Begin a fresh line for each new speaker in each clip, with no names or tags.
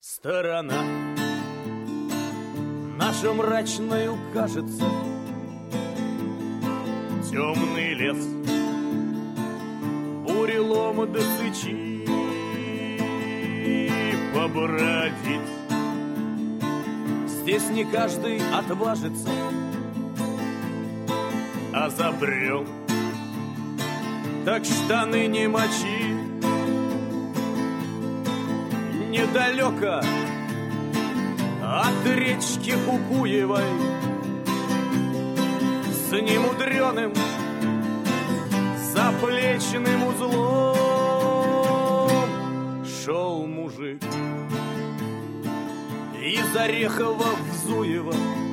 Сторона наша мрачною кажется, темный лес, бурелом до сычи побродить. Здесь не каждый отважится, а забрел, так штаны не мочи. Недалеко от речки Кукуевой с немудреным заплечным узлом шел мужик из Орехова в Зуево.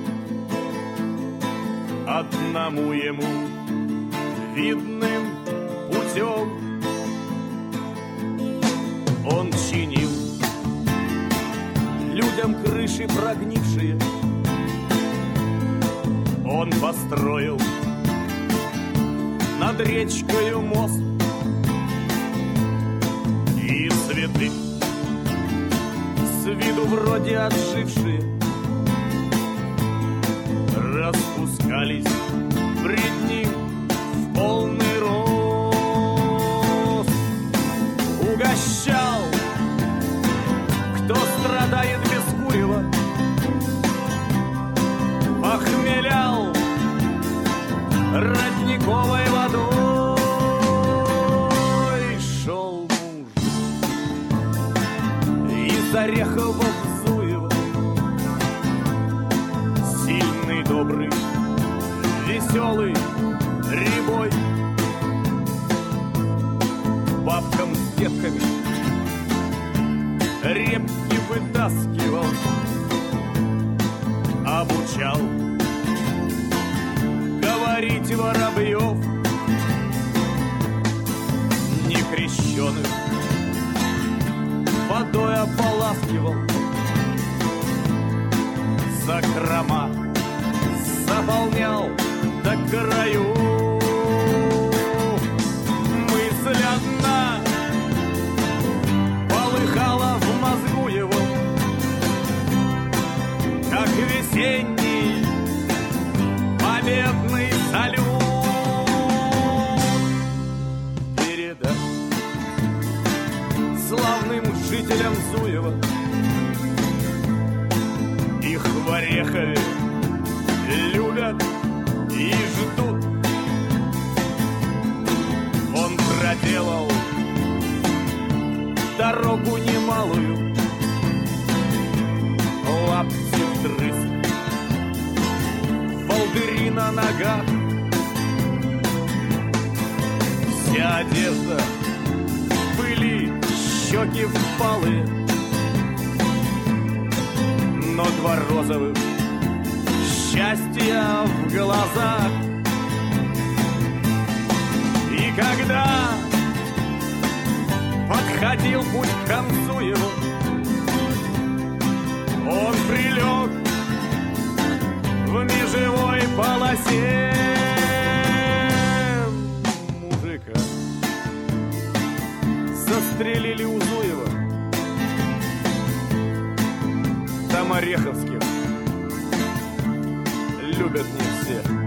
Одному ему видным путем он чинил людям крыши прогнившие. Он построил над речкою мост, и цветы с виду вроде отжившие распускались пред ним в полный рост. Угощал, кто страдает без курева, похмелял родниковой водой. Шел муж из Орехова в Зуево, сильный, добрый, веселый, рябой, бабкам с детками репки вытаскивал, обучал говорить воробьев некрещеных, водой ополаскивал, закрома заполнял до краю. Мысль одна полыхала в мозгу его, как весенний победный салют. Передать славным жителям Зуева, их в Орехове любят и ждут. Он проделал дорогу немалую, лапти вдрызг, волдыри на ногах, вся одежда в пыли, щеки впалые, но два розовых счастья в глазах. И когда подходил путь к концу его, он прилег в межевой полосе. Мужика застрелили у Зуева, там ореховских любят не все.